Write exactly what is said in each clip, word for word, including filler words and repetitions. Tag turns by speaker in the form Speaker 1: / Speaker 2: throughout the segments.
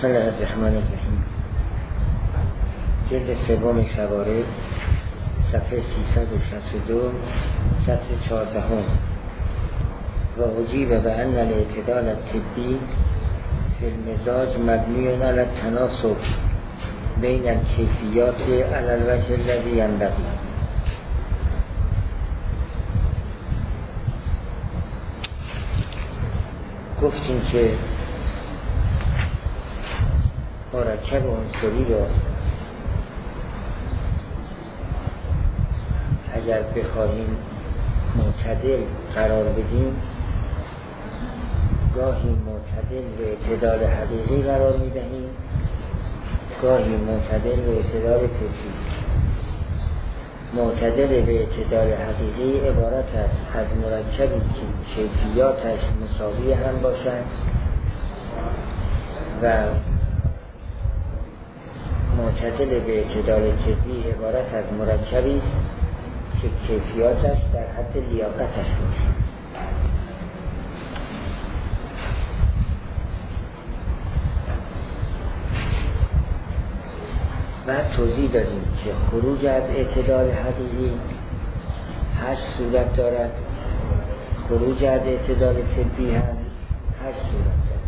Speaker 1: بسم الله الرحمن الرحیم. جلد سوم شوارع، صفحه سیصد و شصت و دو، سطر چهاردهم. و اجیب به ان الاعتدال الطبی فی المزاج مبنی علی التناسب بین الکیفیات علی الوجه الذی ینبغی. گفتیم که مرکب عنصری را اگر بخواهیم معتدل قرار بدیم، گاهی معتدل به اعتدال حقیقی قرار میدهیم، گاهی معتدل به اعتدال طبی. معتدل به اعتدال حقیقی عبارت است از مرکبی که کیفیاتش مساوی هم باشند و معتدل به اعتدال طبی عبارت از مرکبی است که کیفیاتش در حد لیاقتش باشد. بعد توضیح دادیم که خروج از اعتدال حقیقی هر صورت دارد، خروج از اعتدال طبی هم هر صورت دارد.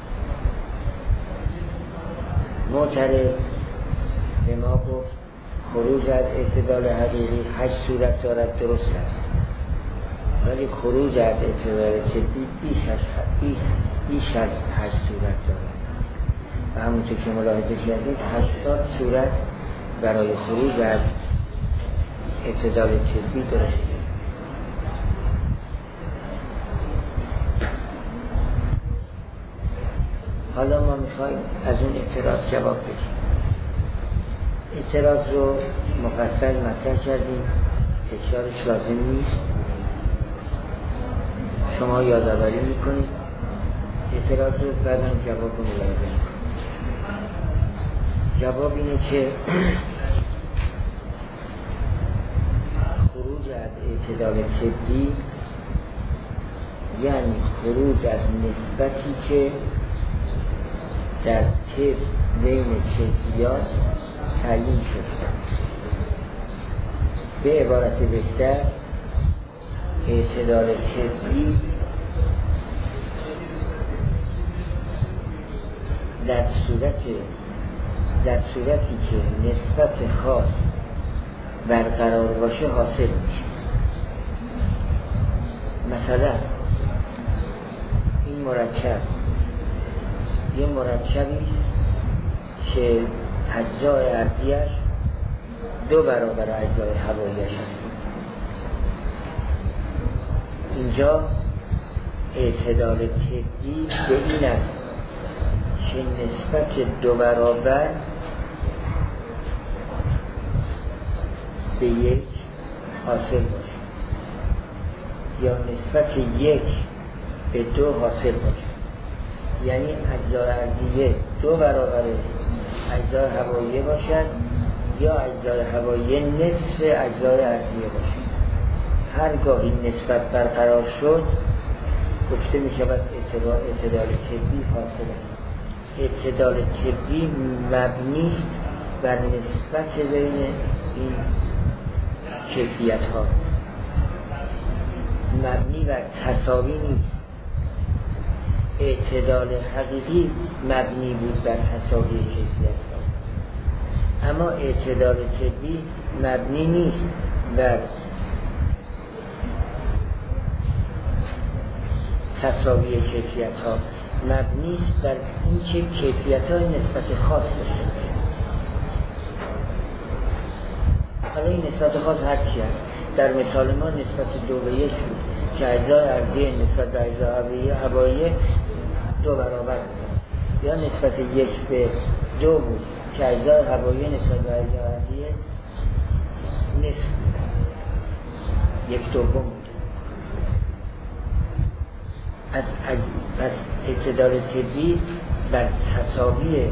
Speaker 1: معترض به ما گفت خروج از اعتدال حقیقی هر صورت دارد، درست است، ولی خروج از اعتدال طبی بیش از بیش از هر صورت دارد و همونطور که ملاحظه کردید هشتاد صورت برای خروج از اعتدال طبی درست. حالا ما میخوایم از اون اعتراض جواب بدیم. اعتراض رو مفصل مطرح کردیم، تکرارش لازم نیست، شما یادآوری میکنید اعتراض رو، بعدم جواب رو ملاحظه میکنید. جواب اینه که خروج از اعتدال طبی یعنی خروج از نسبتی که در طب بین کیفیات تعیین شده. به عبارت بهتر، اعتدال طبی در صورت در صورتی که نسبت خاص برقرار باشه حاصل میشه. مثلا این مرکب یه مرکبی است که اجزای ارضیش دو برابر اجزای هواییش هست. اینجا اعتدال طبی به این است که نسبت دو برابر به یک حاصل باشه یا نسبت یک به دو حاصل باشه، یعنی اجزای ارضیه دو برابر اجزای هواییه باشد یا اجزای هواییه نصف اجزای ارضیه باشد. هرگاه این نسبت برقرار شد گفته می شود اعتدال طبی حاصل است. اعتدال طبی مبنی است بر نسبت بین این کیفیت ها، مبنی بر تساوی نیست. اعتدال حقیقی مبنی بود بر تساوی کیفیت ها، اما اعتدال طبی مبنی نیست بر تساوی کیفیت ها، مبنی است بر اینکه کیفیت های نسبت خاص داشته باشه. حالا این نسبت خاص هر چی است. در مثال ما نسبت دو به یک بود که اجزای ارضیه نسبت به اجزای هواییه دو برابر بود، یا نسبت یک به دو بود که اجزای هواییه نسبت به اجزای ارضیه نصف بود، یک دوم بود. از از اعتدال طبی بر تساوی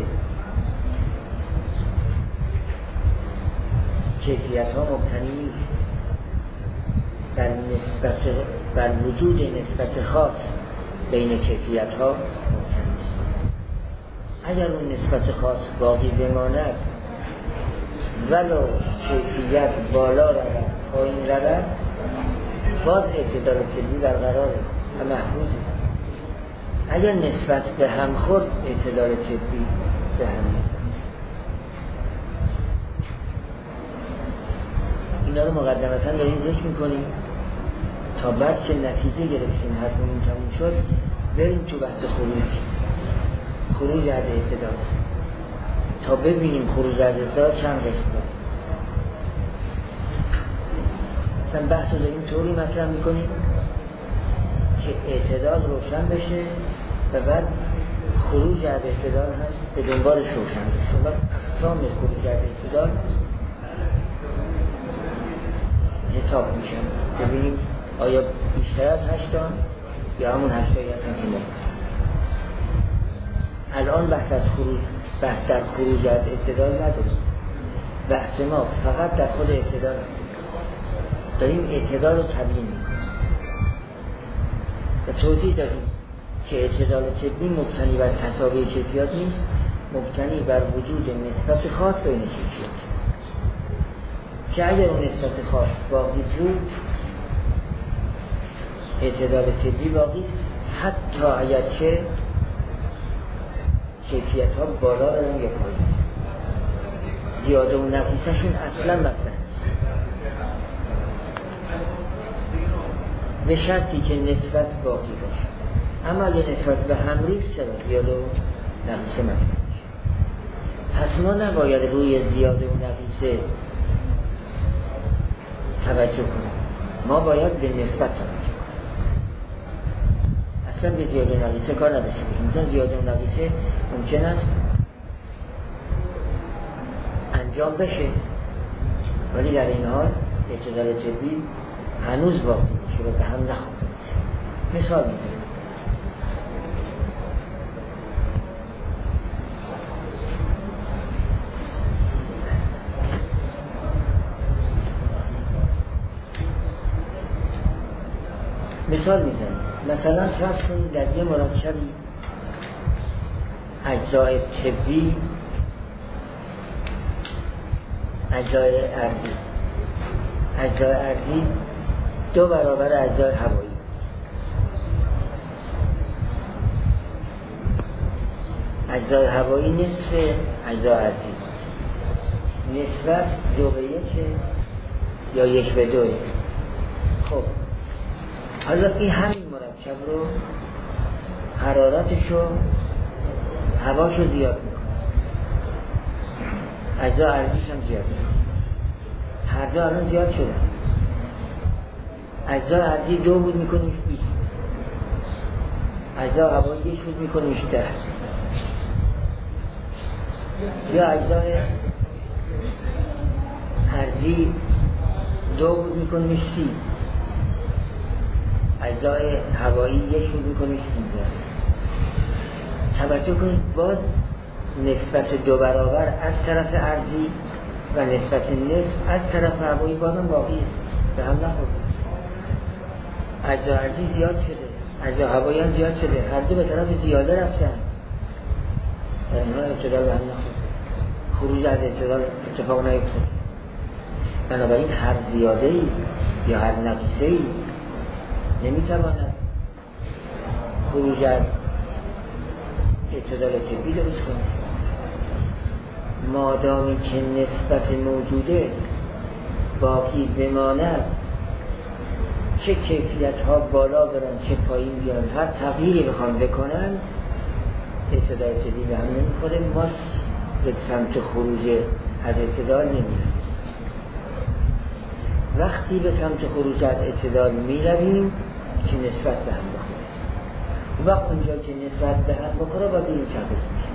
Speaker 1: کیفیت ها مبتنی نیست، بر نسبت بر وجود نسبت خاص بین کیفیت ها ممکن است. اگر اون نسبت خاص باقی بماند ولو کیفیت بالا رود پایین رود باز اعتدال طبی برقراره و محفوظه. اگر نسبت به هم خورد اعتدال طبی به هم میاد. اینا رو مقدمتا داریم ذکر میکنیم تا بعد که نتیجه گرفتیم حتمون تموم شد بریم تو بحث خروج خروج از اعتدال تا ببینیم خروج از اعتدال چند قسم داره. مثلا بحث رو داریم طوری مطرح میکنیم که اعتدال روشن بشه و بعد خروج از اعتدال هست به دنبالش روشن بشه. وقت اقسام خروج از اعتدال حساب میشن ببینیم آیا بیشتر از هشتان یا همون هشتایی هستن که نمید. الان بحث از خروج بحث در خروج از اعتدال نداریم. بحث ما فقط در خود اعتدال داریم اعتدال رو تبیین میکنیم و توضیح داریم که اعتدال طبی مبتنی بر تساوی کیفیات نیست، مبتنی بر وجود نسبت خاص بین کیفیات که اگر اون نسبت خاص باقی بود اعتدال طبی باقی است، حتی اگر که کیفیت ها بالا برن یا پایین. زیاده و نقیصشون اصلا مثلا به شرطی که نسبت باقی باشه. اما اگر نسبت به هم ریخت چرا زیاده و نقیصه مثلا میشه. پس ما نباید روی زیاده و نقیصه توجه کنیم، ما باید به نسبت توجه کنیم. اصلا به زیاده و نقیصه کار نداشته باشیم. مثلا زیاده و نقیصه ممکن است انجام بشه ولی در این حال اعتدال طبی هنوز باقی میشه و به هم نخورده میشه. مثال میزنیم مثال میزنیم مثلا فرض کنید در یه مرکبی اجزای طبی اجزای ارضی اجزای ارضی دو برابر اجزای هوایی. اجزای هوایی نصف اجزای ارضی. نسبت دو به یکه یا یک به دوه. خب حالا این همین مرکب رو حرارتشو هواشو زیاد میکنه، اجزا ارضیش هم زیاد میکنه. هر دو الان زیاد شده. اجزا ارضی دو بود میکنیش بیست، اجزا هوایی یک بود میکنیش ده، یا اجزا ارضی دو بود میکنیش سی، اجزای هوایی یک بود میکنیش پونزده. توجه کنید باز نسبت دو برابر از طرف ارضی و نسبت نصف از طرف هوایی بازم باقیه، به هم نخورده. اجزا ارضی زیاد شده، اجزا هوایی هم زیاد شده، هر دو به طرف زیاده رفتن، در اینها اعتدال به هم نخورده، خروج از اعتدال اتفاق نیفتاده. بنابراین هر زیاده ای یا هر نقیصه ای نمیتواند خروج از اعتدال طبی درست کنه. مادامی که نسبت موجوده باقی بماند، چه کیفیت ها بالا برن چه پایین بیان، هر تغییری بخوان بکنن اعتدال طبی به هم نمیخوره. ما به سمت خروج از اعتدال نمیریم. وقتی به سمت خروج از اعتدال میرویم که نسبت به هم بخوره. و وقت اونجا که نسبت به هم بخوره باید این چند قسم میشه.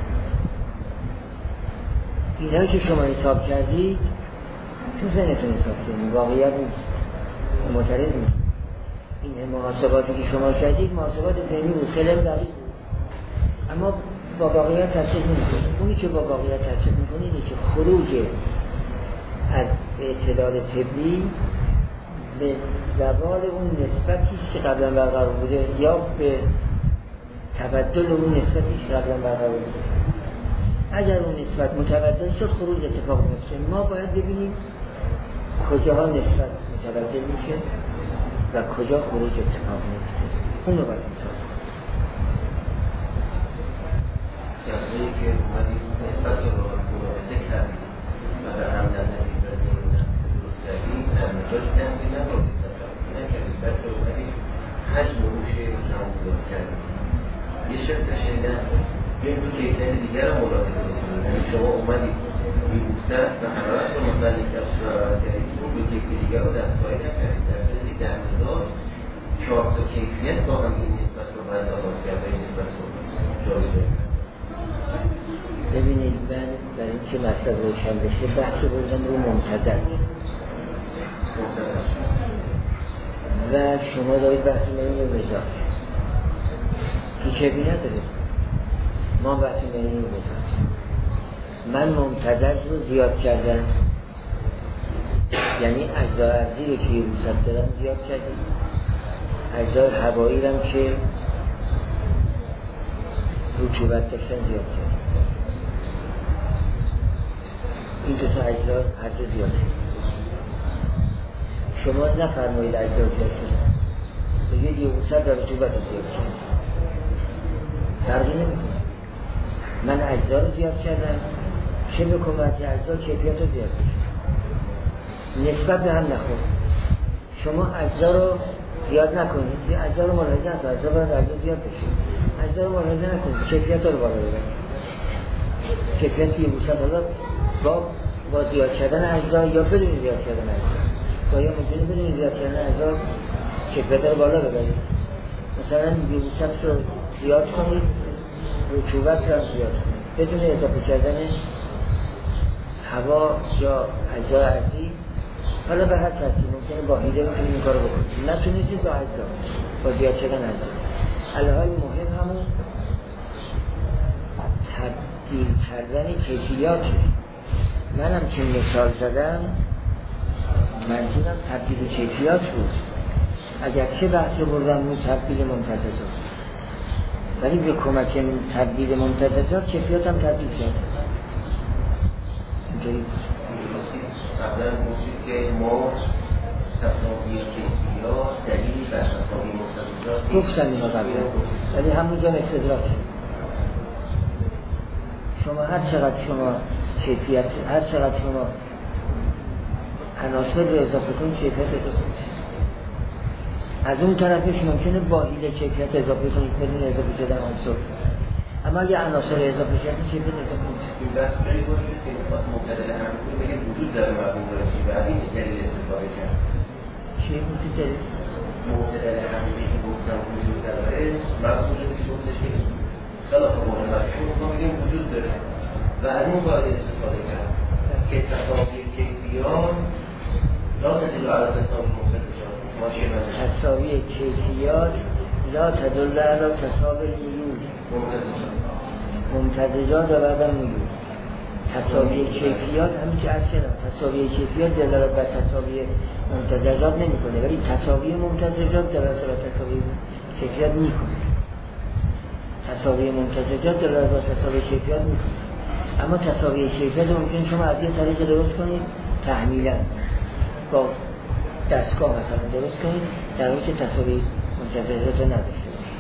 Speaker 1: اینایی که شما حساب کردید تو ذهنتون حساب کردید، واقعیت نیست، معترض نیست. این محاسباتی که شما کردید محاسبات ذهنی بود، خیلی دقیق بود، اما با واقعیت تفسیر نمی‌کنه. اونی که با واقعیت تفسیر می‌کنه اینه که خروج از اعتدال طبی به زوال اون نسبتی که قبلا برقرار بوده یا به تبدل اون نسبتی که قبلا برقرار بوده. اگر اون نسبت متبدل شد خروج اتفاق میفته. ما باید ببینیم کجاها نسبت متبدل میشه و کجا خروج اتفاق میفته، اون رو باید انصاف
Speaker 2: یعنی که اومدیم نسبت رو ملاحظه کردیم و در هم نزدیم و درست کردیم در مثال نزدیم نباید تصرف نکردیم بلکه اومدیم حجم و روشه رو هم زیاد کردیم. یه شرط شنیدن بیایم دو کیفیت دیگر رو ملاحظه کنیم. یعنی شما اومدید بی‌بوست و حرارت رو مختلف کردید و دو کیفیت دیگر رو دستکاری نکردید. در صورتی در مثال چهار تا کیفیت با هم این نسبت رو بند آغاز کرد و این نسبت رو جابجا کرد.
Speaker 1: ببینید من در این که مطلب روشن بشه بحث بردم رو منتظر و شما دارید بحث من رو مزاج هیچ نداره. ما بحث من رو مزاج من منتظر رو زیاد کردم، یعنی اجزای ارضی رو که یه روزت دارم زیاد کردم، اجزای هوایی رو که رطوبت داشتن زیاد کردم. این دو تا اجزا هر دو زیاد شد. شما نفرمایید اجزا زیاد شد بگید یه اوصد در رطوبت زیاد شد، فرقی نمیکنه. من اجزا رو زیاد کردم چه بکنم که اجزا کیفیت رو زیاد بشه، نسبت به هم نخور. شما اجزا رو زیاد نکنید، اجزا رو ملاحظه نکنید، اجزا باید اجزا زیاد بشه، اجزا رو ملاحظه نکنید، کیفیت رو بالا ببرید. کیفیت یه اوصد حالا با با زیاد کردن اجزا یا بدون زیاد کردن اجزا، با یا ممکنه بدون زیاد کردن اجزا کیفیت رو بالا ببرید. مثلا بیوسط رو زیاد کنید، رطوبت رو زیاد کنید بدون اضافه کردن هوا یا اجزا ارضی. حالا به هر ترتیب ممکنه با هیله بتونید این کارو بکنید، نتونید با اجزا با زیاد کردن اجزا. الهای مهم همون تبدیل کردن کیفیاته. منم که مثال زدم منظورم تبدیل کیفیات بود، اگر چه بحث بردم رو تبدیل ممتزجات، ولی به کمک تبدیل ممتزجات کیفیات هم تبدیل شد. اینجوری
Speaker 2: قبلا گفتید که ما تصاویر کیفیات دلیلی بر تصاویر ممتزجات
Speaker 1: گفتم اینا قبلا، ولی همونجا استدراک شد. شما هر چقدر شما کیفیت، هر چقدر شما عناصر رو اضافه کنید کیفیت اضافه کنید. از اون طرفش ممکنه با هیله کیفیت اضافه کنید بدون اضافه شدن عنصر، اما اگه عناصر اضافه شدن کیفیت اضافه کنید.
Speaker 2: این بحث جایی باشه که میخواست مبتدل همون بگه وجود داره مفهوم داره چی بعد این دلیل استفاده کرد.
Speaker 1: چی وجود داره؟
Speaker 2: مبتدل همونی که گفتم وجود داره مفهوم که گفتش که خلاف مهم مفهوم ما بگیم وجود داره و از اون باید استفاده کرد که تصاویر کیفیات لا تدل علی تصاویر ممتزجات. ماشین
Speaker 1: تصاویر کیفیات لا تدل علی تصاویر میول ممتزجات و بعدم میول. تصاویر کیفیات همین که عرض کردم، تصاویر کیفیات دلالت بر تصاویر ممتزجات نمیکنه، ولی تصاویر ممتزجات دلالت بر تصاویر کیفیات میکنه. تصاویر ممتزجات دلالت بر تصاویر کیفیات میکنه، اما تصاویر کیفیت ممکن شما از یه طریق درست کنید تحمیلا با دستگاه مثلا درست کنید در حالی که تصاویر ممتزجات رو نداشته باشید.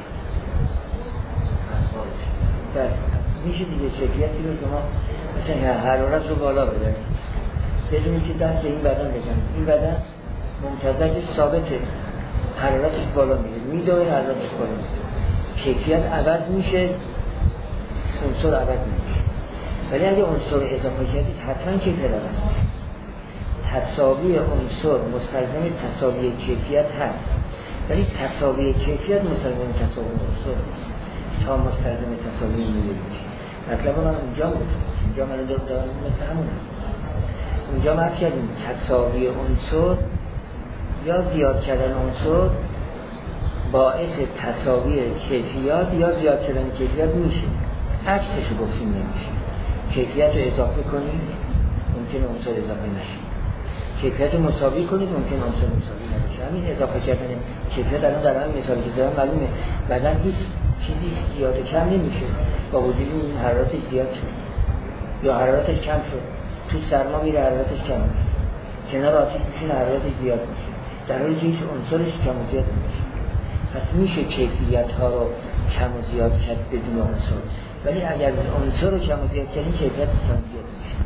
Speaker 1: بله میشه دیگه کیفیتی رو شما مثلا حرارت رو بالا ببرید بدونید که دست به این بدن بزنید، این بدن ممتزجش ثابته، حرارتش بالا میره، میدوه حرارتش بالا میره، کیفیت عوض میشه، عنصر عوض میشه. ولی اگه عنصر اضافه کردید حتما کیفیت عوض میشه. تساوی عنصر مستلزم تساوی کیفیت هست، ولی تساوی کیفیت مستلزم تساوی عنصر نیست تا مستلزم تساوی میشه. مطلب من اونجا بود، اینجا من دارم مثل همون هم. اونجا مرد کردیم تساوی عنصر یا زیاد کردن عنصر باعث تساوی کیفیات یا زیاد کردن کیفیت میشه، عکسش رو گفتیم نمیشه. کیفیت رو اضافه کنید ممکن عنصر اضافه نشه، کیفیت رو مساوی کنید ممکن عنصر مساوی نشه. همین اضافه کردن کیفیت الان در همین مثالی که دارم معلومه بعدن هیچ چیزی زیاد و کم نمیشه با وجود این حرارت زیاد شد. یا حرارتش کم شد، تو سرما میره حرارتش کم میشه، کنار آتیش میشه حرارتش زیاد میشه، در حالی که هیچ عنصرش کم و زیاد نمیشه. پس میشه کیفیت ها رو کم و زیاد کرد بدون عنصر، ولی اگر عنصر رو کم و زیاد کردین کیفیت کم و زیاد میشه.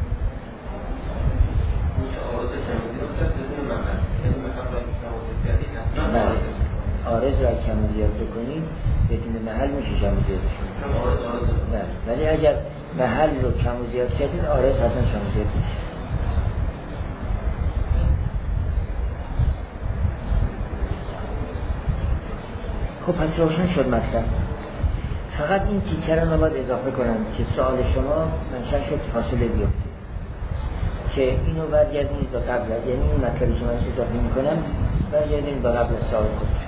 Speaker 1: عارض را کم و زیاد بکنید بدون محل میشه کم و زیاد بشه، ولی اگر محل رو کم و زیاد کردید عارض حتما کم و زیاد میشه. خب پس روشن شد مطلب. فقط این تیکه رو باید اضافه کنم که سوال شما منشأ شد فاصله بیفته، که اینو برگردونید به قبل، یعنی این مطلبی که من اضافه میکنم برگردونید به قبل سوال خودش.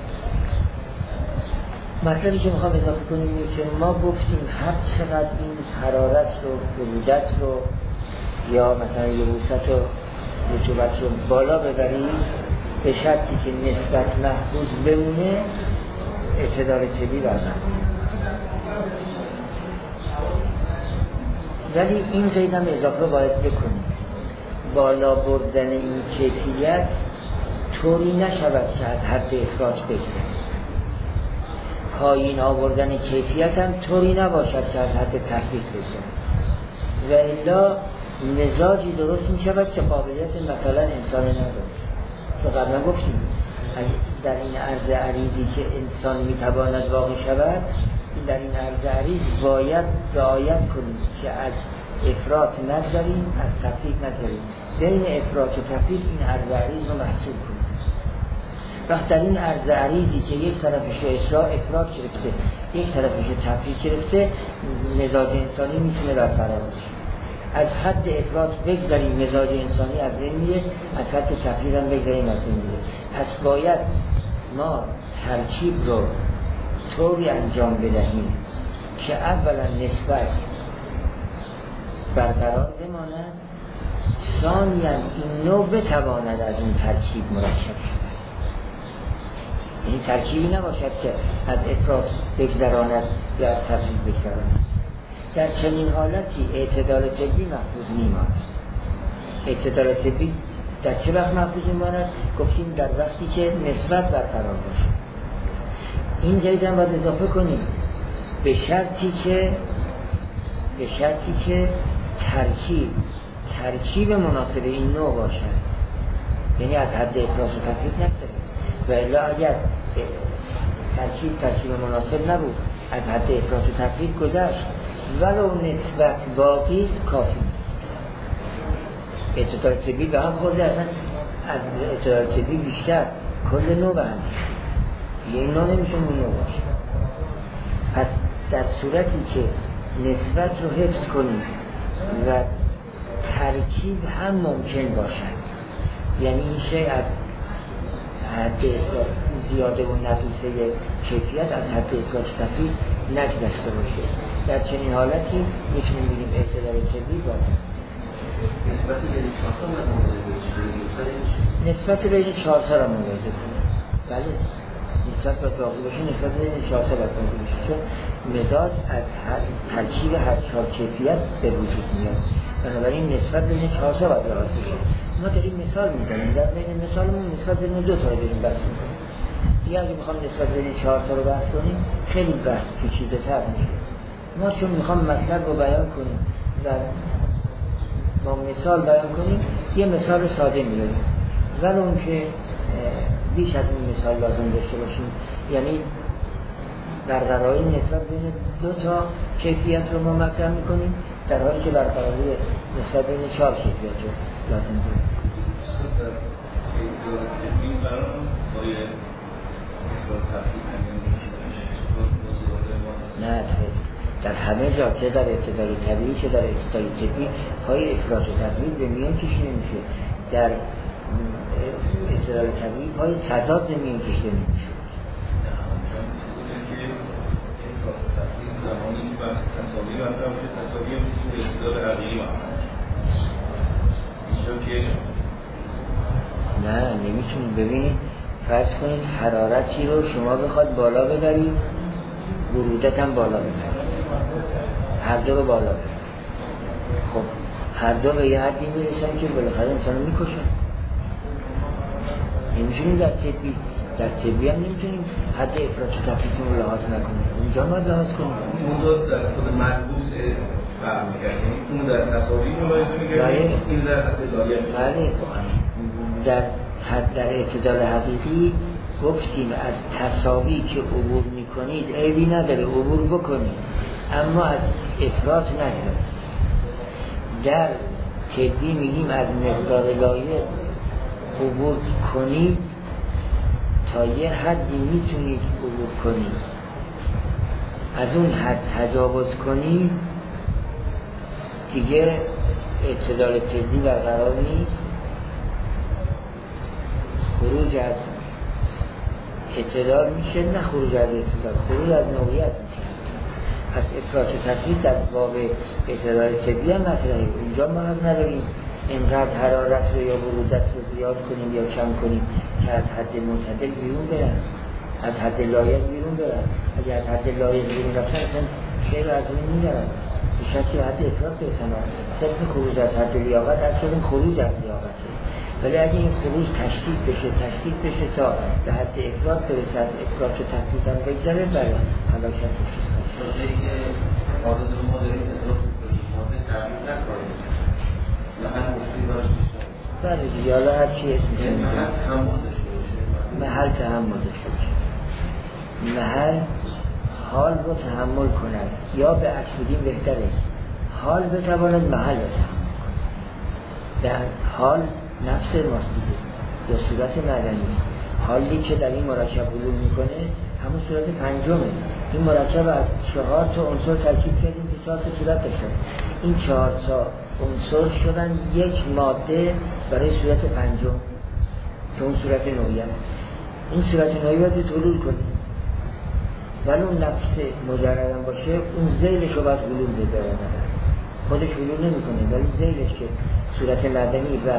Speaker 1: مطلبی که میخوام اضافه کنیم اینه که ما گفتیم هر چقدر این حرارت رو، برودت رو یا مثلا یبوست و رطوبت رو بالا ببریم به شرطی که نسبت محفوظ بمونه اعتدال طبی برقرار. ولی این زیدم اضافه باید بکنیم بالا بردن این کیفیت طوری نشود که از حد افراط بگیره، پایین آوردن کیفیت هم طوری نباشد که از حد تفریط بگیره، و الا مزاجی درست می شود که قابلیت مثلا انسان نداره. چون قبلا گفتیم در این عرض عریضی که انسان می تواند واقع شود، در این عرض عریض باید رعایت کنیم که از افراط نگذاریم، از تفریط نگذاریم، بین افراط و تفریط این عرض عریض رو محسوب کنیم. وقت در این عرض عریضی که یک طرفش افراط گرفته یک طرفش تفریط گرفته، مزاج انسانی میتونه برقرار بشه. از حد افراط بگذاریم مزاج انسانی از بین میره، از حد تفریط هم بگذاریم از بین میره. پس باید ما ترکیب رو طوری انجام بدهیم که اولا نسبت برقرار بماند، ثانیاً این نوع بتواند از این ترکیب مرکب شود. این ترکیبی نباشد که از افراط بگذراند یا از تفریط بگذراند. در چنین حالتی اعتدال طبی محفوظ میماند. اعتدال طبی در چه وقت محفوظ میماند؟ گفتیم در وقتی که نسبت برقرار باشه. این جایی هم باید اضافه کنیم به شرطی که به شرطی که ترکیب ترکیب مناسب این نوع باشد، یعنی از حد افراط و تفریط نگذره. و الا اگر ترکیب ترکیب مناسب نبود، از حد افراط و تفریط گذشت، ولو نسبت باقی کافی نیست. اعتدال طبی به هم خورده، اصلا از اعتدال طبی بیشتر کل نوع به هم یه نوع نمیشه اون نوع باشه. پس در صورتی که نسبت رو حفظ کنیم و ترکیب هم ممکن باشد، یعنی این شیء از حد زیاده و نقیصه کیفیت از حد افراط و تفریط نگذشته باشه، در چنین حالتی میتونیم بگیم اعتدال طبی باشه. نسبت بین چهار تا را ملاحظه کنیم. بله، نسبت باید باقی باشه، نسبت بین چهار تا باید باقی باشه، چون مزاج از هر ترکیب هر چهار کیفیت به وجود میاد. بنابراین نسبت بین چهار تا باید درست بشه. ما داریم مثال میزنیم، در بین مثالمون نسبت بین دو تا رو داریم بحث میکنیم. دیگه اگه بخوام نسبت بین چهار تا رو بحث کنیم خیلی بحث پیچیده‌تر میشه. ما چون میخوام مطلب رو بیان کنیم و با مثال بیان کنیم، یه مثال ساده میاریم، ولی اون که بیش از این مثال لازم داشته باشیم، یعنی برقراری نسبت بین دو تا کیفیت رو ما مطرح میکنیم، در حالی که برقراری نسبت بین چهار کیفیت رو لازم داریم. نه، در همه جا که در اعتدال طبیعی که در اعتدال طبیعی پای افراط و تفریط به میان کشیده میشه، در اعتدال طبیعی پای تضاد به میان کشیده میشه.
Speaker 3: زمانی که بحث تصاوی مطرح باشه، تصاوی هم میتونه اعتدال حقیقی مطرح اینجا که
Speaker 1: نه نمیتونید. ببینید فرض کنید حرارتی رو شما بخواد بالا ببرید، برودت هم بالا ببرید، هر دو رو بالا ببرید، خب هر دو به یه حدی میرسن که بالاخره انسان رو میکشن. نمیتونیم در طبی در طبی هم نمیتونیم حد افراط و تفریطمون رو لحاظ نکنیم، اونجا ما لحاظ کنیم.
Speaker 3: اون دو در خود ملبوس فهم میکنیم، اون در تصاویر ملاحظه میکنیم، این در حد لایق.
Speaker 1: بله در حد در اعتدال حقیقی گفتیم از تصاوی که عبور میکنید عیبی نداره، عبور بکنید، اما از افراط نکنید. در طبی میگیم از مقدار لایق عبور کنید، تا یه حدی میتونید عبور کنید، از اون حد تجاوز کنید دیگه اعتدال طبی برقرار نیست. خروج از اعتدال میشه، نه خروج از اعتدال، خروج از نوعیت میشه. از افراط و تفریط در باب اعتدال طبی هم مطرحه. اونجا ما هم نداریم اینقدر حرارت رو یا برودت رو زیاد کنیم یا کم کنیم که از حد معتدل بیرون برن، از حد لایق بیرون برن. اگر از حد لایق بیرون رفتن اصلا شعر رو از اون میدارن، به شکل حد افراط برسن. صرف خروج از حد لیاقت اصلا خروج از لیاقت است، ولی اگه این خروج تشدید بشه تشدید بشه تا به حد افراط برسه، از افراط و تفریط هم بگذره، برای هلاکت میشه.
Speaker 2: شده که آرزو ما داریم اضافه کنیم، ماده تغییر نکنیم، محل مشکلی براش میشه.
Speaker 1: بله دیگه، حالا هر چی اسم کنیم،
Speaker 2: محل تحمل داشته باشه،
Speaker 1: محل تحمل داشته باشه، محل حال رو تحمل کند، یا به عکس بگیم بهتره حال بتواند محل رو تحمل کند. در حال نفس ماست دیگه، یا صورت معدنی است. حالی که در این مرکب حلول میکنه همون صورت پنجمه. این مرکب از چهار تا عنصر ترکیب کردیم که چهار تا صورت داشتن. این چهار تا عنصر شدن یک ماده برای صورت پنجم که اون صورت نوعی است. این صورت نوعی باید حلول کنه، ولی اون نفس مجرد هم باشه اون ذیلش رو باید حلول بده. خودش حلول نمی کنه، ولی ذیلش که صورت معدنی و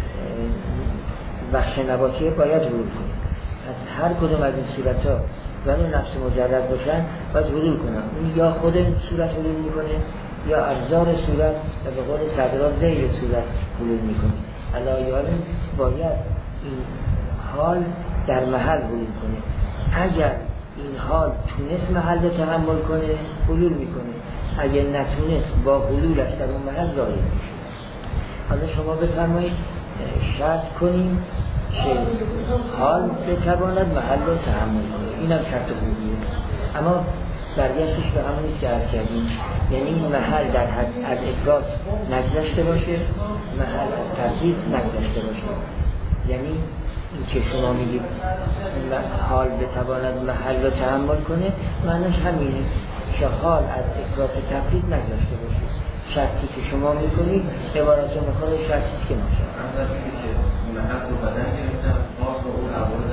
Speaker 1: بخش نباتی باید حلول کنه. از هر کدوم از این صورت ها ولی نفس مجرد باشن باید حلول کنن. اون یا خود صورت حلول میکنه یا ابزار صورت و به قول صدرا ذیل صورت حلول میکنه. علایال باید این حال در محل حلول کنه. اگر این حال تونست محل رو تحمل کنه حلول میکنه، اگر نتونست با حلولش در اون محل ظاهر میشه. حالا شما بفرمایید شرط کنیم که حال بتواند محل رو تحمل کنه، این هم شرط خوبیه. اما برگشتش به همون نیست که عرض کردیم، یعنی این محل در حد از افراط نگذشته باشه، محل از تفریط نگذشته باشه. یعنی این که شما میگید حال بتواند محل رو تحمل کنه، معنیش همینه که حال از افراط و تفریط نگذشته باشه. شرطی که شما میکنید عبارت مخالف شرطی که ما شد
Speaker 2: محل رو بدن گرفتم باز با اون عوارض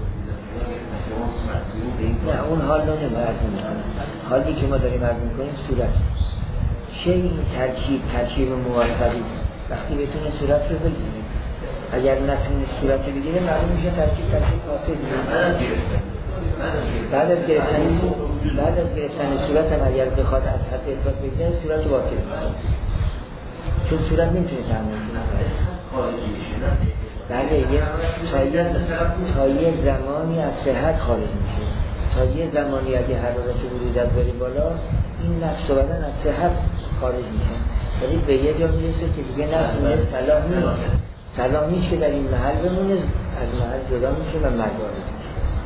Speaker 1: نه اون حال رو نمارز میکنم. حالی که ما داریم عرض میکنیم صورت چه این ترکیب ترکیب موفقی وقتی بتونه صورت رو بگیریم، اگر نتونه صورت رو بگیره معلوم میشه ترکیب ترکیب فاسد. بعد از گرفتن بعد از گرفتن صورت هم اگر بخواد از حد افراط بگیره صورت رو باطل میکنه، چون صورت نمیتونه تحمل کنه. بله یه تا یه زمانی از صحت خارج میشه، تا یه زمانی اگه حرارت برودت بری بالا این نفس و بدن از صحت خارج میشه، ولی به یه جا میرسه که دیگه نتونه صلاح نیست صلاح نیست که در این محل بمونه، از محل جدا میشه و مرگ وارد میشه.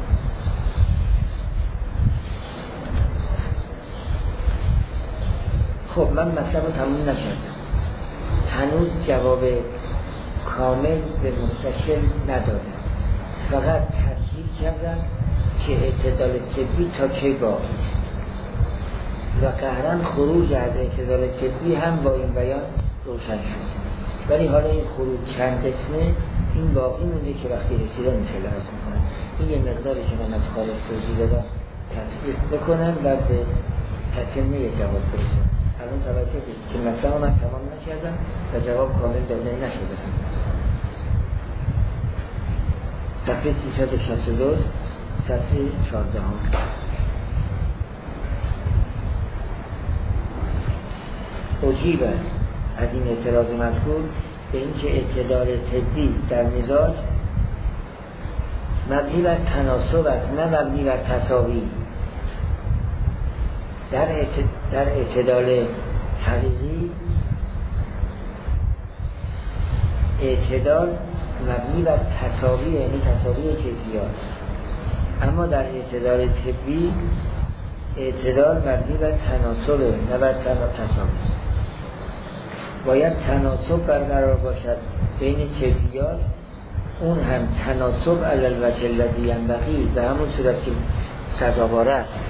Speaker 1: خب من مطلب رو تموم نکردم، هنوز جواب کامل به مستشفی ندادم، فقط تصحیح کردم که اعتدال طبی تا کی باقی و قهرن خروج از اعتدال طبی هم با این بیان روشن شد. ولی حالا این خروج چند قسمه این باقی مونده که وقتی رسیده میشه لحظ میکنم. این یه مقداری که من از خارج توضیح دادم تطبیق بکنم و به تتمه جواب برسم. الان توجه دید که مطلب من تمام نکردم و جواب کامل داده نشده. صفحه سیصد و شصت و دو صفحه چهارده هم. اجیبه از این اعتراض مذکور به اینکه اعتدال طبی در مزاج مبنی بر تناسب است، نه مبنی بر تساوی. در در اعتدال حقیقی اعتدال مبنی بر تساوی، یعنی تساوی کیفیات، اما در اعتدال طبی اعتدال مبنی بر تناسب، نه بر تساوی. باید تناسب برقرار باشد بین کیفیات، اون هم تناسب علی الوجه الذی ینبغی، به همون صورت که سزاوار است.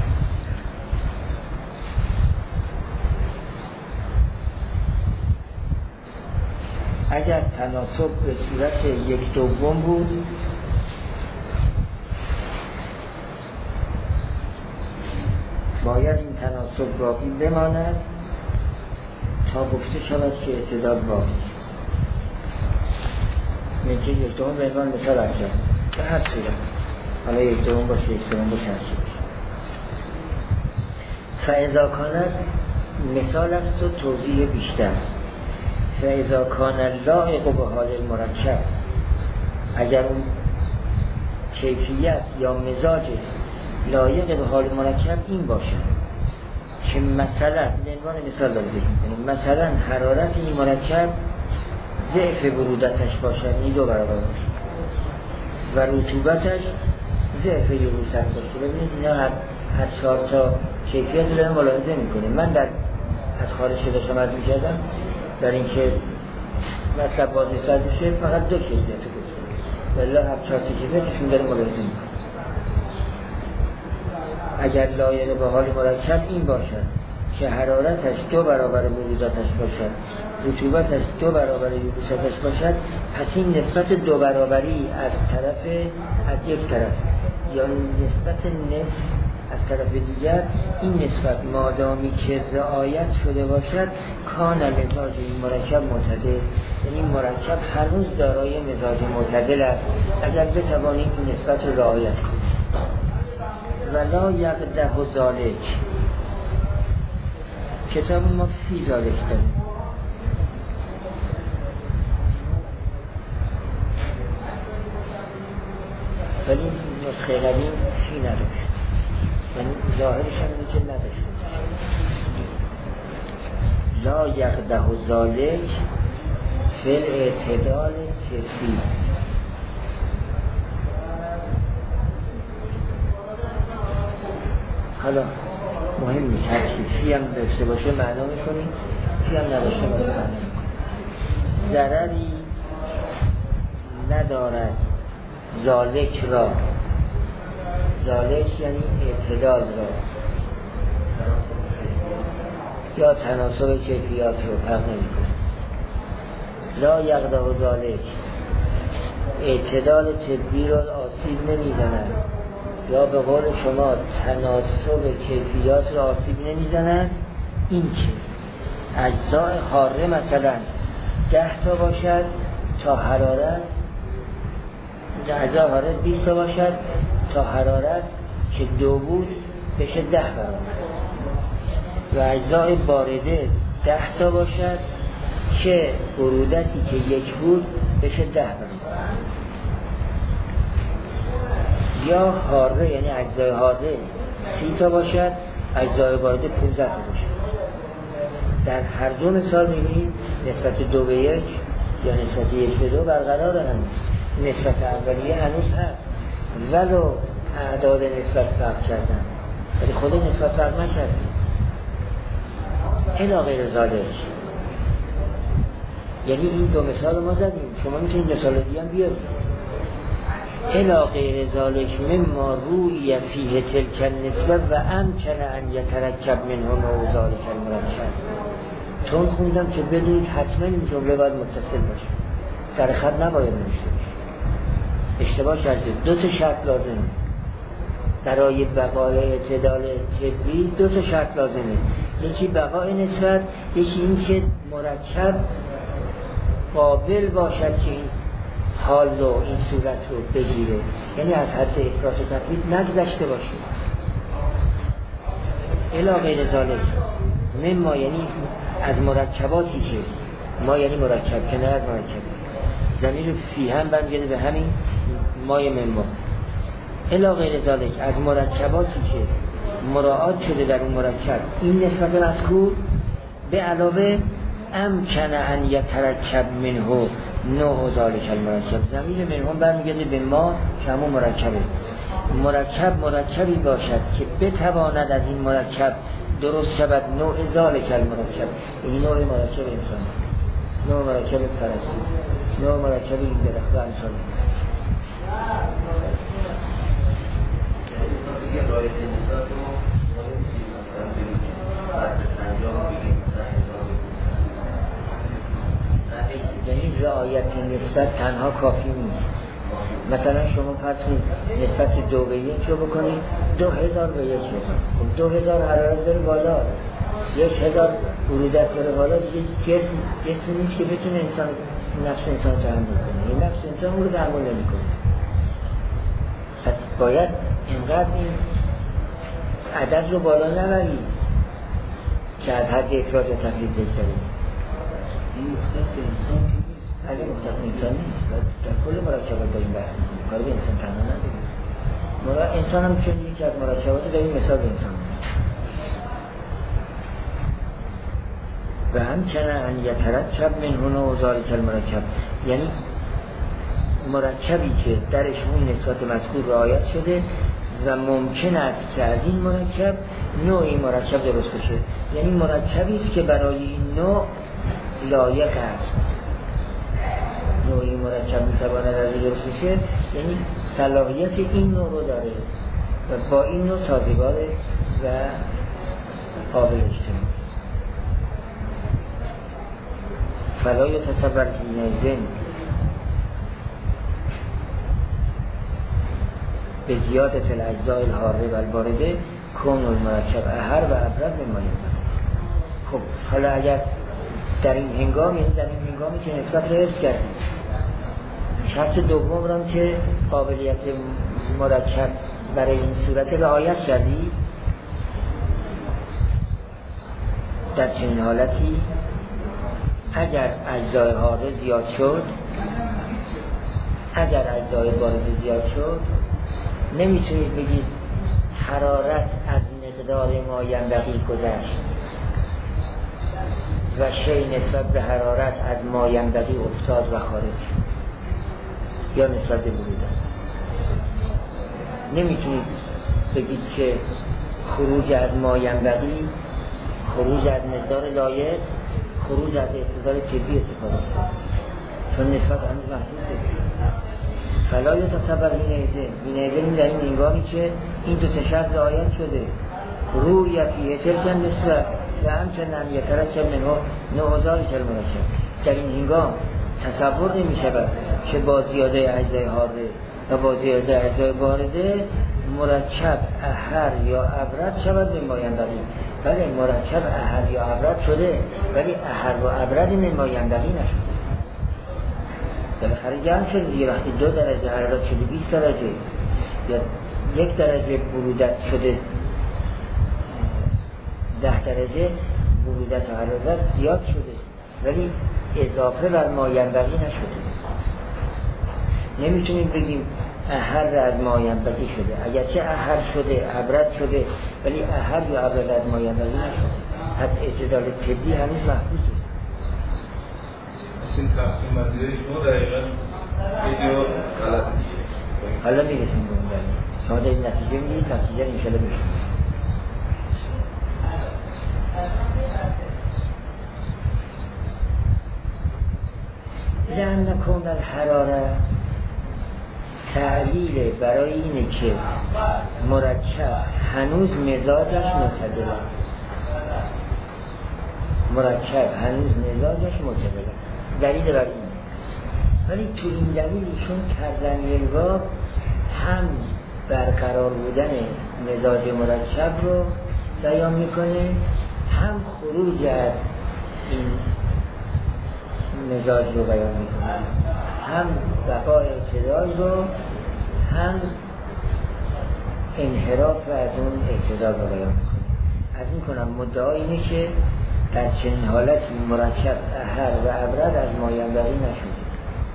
Speaker 1: اگر تناسب به صورت یک دوم بود باید این تناسب باقی بماند تا گفته شود که اعتدال باقی. میگه یک دوم به عنوان مثال انجام به هر صورت، حالا یک دوم باشه، یک دوم باشه، هر چی باشه. فاذا کانت مثال است و توضیح بیشتر. فاذا کان لایق به حال المرکب، اگر اون کیفیت یا مزاج لایق به حال مرکب این باشه که مثلا به عنوان مثال داریم می‌کنیم، مثلا حرارت این مرکب ضعف برودتش باشه، این دو برابر باشه، و رطوبتش ضعف یبوست باشه. ببینید اینا هر هر چهار تا کیفیت رو داریم ملاحظه می‌کنیم. من در از خارج داشتم عرض می‌کردم در اینکه مثلا بازی ساز بشه فقط دو کیفیت رو گفتم، ولی هر چهار تا کیفیتشون داریم ملاحظه می‌کنیم. اگر لایق به حال مرکب این باشد که حرارتش دو برابر برودتش باشد، رطوبتش دو برابر یبوستش باشد، پس این نسبت دو برابری از طرف از یک طرف یا نسبت نصف از طرف دیگر، این نسبت مادامی که رعایت شده باشد کان مزاج این مرکب معتدل، یعنی این مرکب هنوز دارای مزاج معتدل است اگر بتوانیم این نسبت رو رعایت کنیم. ولا یقده ذالک، کتاب ما فی ذالک داریم، ولی نسخه قدیم فی نداشت، یعنی ظاهرش هم که نداشت. لا یقده ذالک فی الاعتدال طبی. حالا مهم نیست، هر چی فی هم داشته باشه معنا میکنیم، فی هم نداشته باشه معنا میکنیم. ضرری ندارد ذالک را، ذالک یعنی اعتدال را یا تناسب کیفیات رو فرق نمیکنه. لا یقده ذالک، اعتدال طبی رو آسیب نمیزند، یا به قول شما تناسب کیفیات رو آسیب نمیزند. این که اجزای حاره مثلا ده تا باشد تا حرارت، اجزای حاره بیست تا باشد تا حرارت که دو بود بشه ده برابر، و اجزای بارده ده تا باشد که برودتی که یک بود بشه ده برابر. یا حاره یعنی اجزای حاره سی تا باشد، اجزای بارده پونزده تا باشد. در هر دو مثال می‌بینید نسبت دو به یک یا نسبت یک به دو برقرار هنوز، نسبت اولیه هنوز هست ولو اعداد نسبت فرق کردن، ولی خود نسبت فرق نکردن. الا غیر ذالک، یعنی این دو مثال ما زدیم، شما میتونید مثال دیگه هم بیارید. الا غیر ذالک مما روی فیه تلک النسبه و امکن ان یترکب منه نوع ذالک المرکب. چون خوندم که بدونید حتما این جمله باید متصل باشه، سر خط نباید نوشته باشه. اشتباه کردید، دو تا شرط لازمه برای بقای اعتدال طبی. دو تا شرط لازمه، یکی بقای نسبت، یکی این که مرکب قابل باشد که این حال رو این صورت رو بگیره، یعنی از حد افراط و تفرید نگذشته باشه. الا غیر ذالک مما، یعنی از مرکباتی که ما یعنی مرکب که نه از مرکب. ضمیر فی هم برمیگرده به همین مای منما. الا غیر ذالک، از مرکباتی که مراعات شده در اون مرکب این نسبت مذکور، به علاوه امکن ان یترکب منه نوع ذالک المرکب. ضمیر منهم برمیگرده به ما که همون مرکبه. مرکب مرکبی باشد که بتواند از این مرکب درست شود نوع ذالک المرکب، این نوع مرکب انسان، نوع مرکب فرسی، نوع مرکب این درخت و انسان. یعنی رعایت نسبت تنها کافی نیست. مثلا شما فرض کنید نسبت دو به یک رو بکنید، دو هزار به یک بکنید، خب دو هزار حرارت بره بالا، یک هزار برودت بره بالا، دیگه جسم جسم نیست که بتونه انسان نفس انسان تحمل کنه، این نفس انسان اون رو تحمل نمی‌کنه. پس باید اینقدر این عدد رو بالا نبرید که از حد افراط و تفرید بگذرید. این مختص به انسان که نیست، اگه مختص به انسان نیست در کل مرکبات داریم بحث می‌کنیم، کار به انسان تنها نداریم. مرا انسان هم چون یکی از مرکبات داریم مثال به انسان و همچنین ان یترکب منه نوع ذالک المرکب، یعنی مرکبی که درش اون نسبت مذکور رعایت شده و ممکن است که از این مرکب نوعی مرکب درست بشه، یعنی مرکبی است که برای این نوع لایق است. نوعی مرکب میتواند از این درست بشه یعنی صلاحیت این نوع رو داره و با این نوع سازگاره و قابل اجتماع. فلا یتصور حینئذ به زیادت الاجزاء الحاره و البارده کون المرکب احر و ابرد به مایم. خب حالا اگر در این هنگام، یعنی در این هنگامی که نسبت رو حفظ کردیم، شرط دوم رو که قابلیت مرکب برای این صورت رعایت کردید، در چنین حالتی اگر اجزای حاره زیاد شد، اگر اجزای بارده زیاد شد، نمیتونید بگید حرارت از مقدار ما ینبغی گذشت و شی نسبت به حرارت از ما ینبغی افتاد و خارج یا نسبت به برودت. نمیتونید بگید که خروج از ما ینبغی، خروج از مقدار لایق، خروج از اقتدار طبی اتفاق افتاد، چون نسبت هنوز محدوده. فلا یتصور حینئذ، حینئذ در این هنگامی که این دو تا شرط رعایت شده، روی فیه تلک النسبت و همچنین یترکب منه نوع ذالک المرکب، در این هنگام تصور نمی شود که با زیاده اجزای حاره و با زیاده اجزای بارده مرکب احر یا ابرد شود به ما ینبغی. بله مرکب احر یا ابرد شده، ولی احر و ابرد من ما ینبغی نشده. بالاخره جمع شده دیگه. وقتی دو درجه حرارت شده بیست درجه یا یک درجه برودت شده ده درجه برودت و حرارت زیاد شده، ولی اضافه بر ما ینبغی نشده. نمیتونیم بگیم احر از ما ینبغی شده، اگرچه احر شده ابرد شده، ولی احر یا ابرد از ما ینبغی نشده. از اعتدال طبی هنوز محفوظه.
Speaker 3: این تقسیم مسئله شما دقیقا ویدیو غلط دیگه.
Speaker 1: حالا میرسیم به اون داریم. شما در این نتیجه میدید، نتیجه انشالله میشونید. لأن کون الحراره تعلیل برای اینه که مرکب هنوز مزاجش معتدل است. مرکب هنوز مزاجش معتدل است. دلیل بر این، ولی تو این دلیل ایشون کردن یلگاه هم برقرار بودن مزاج مرکب رو بیان میکنه، هم خروج از این مزاج رو بیان میکنه، هم بقای اعتدال رو، هم انحراف از اون اعتدال رو بیان میکنه. از این کنم مدعا اینه که در چنین حالتی مرکب احر و ابرد از ماینبغی نشده.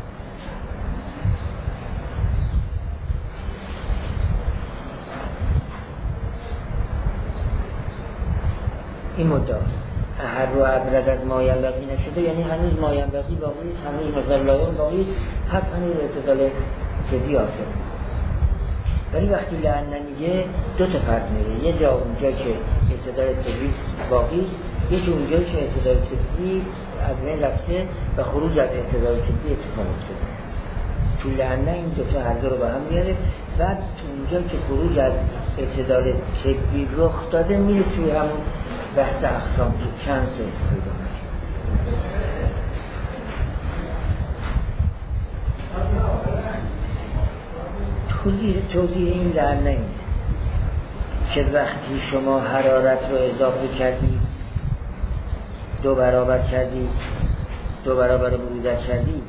Speaker 1: این مدعاست. احر و ابرد از ماینبغی نشده یعنی هنوز ماینبغی باقی است، هنوز مثل لایق باقی است، هست هنوز اعتدال طبی حاصل. ولی وقتی لعن نمیگه دو تا فرض میره، یه جا اونجا که اعتدال طبی باقی است، یکی اونجا که اعتدال طبی از بین رفته و خروج از اعتدال طبی اتفاق افتاده. تو لعنه این دو تا هر دو رو با هم میاره. بعد تو اونجا که خروج از اعتدال طبی رخ داده میره توی همون بحث اقسام که چند تا پیدا میشه. توضیح توضیح این لعنه اینه که وقتی شما حرارت رو اضافه کردی، دو برابر کردی، دو برابر برودت کردی.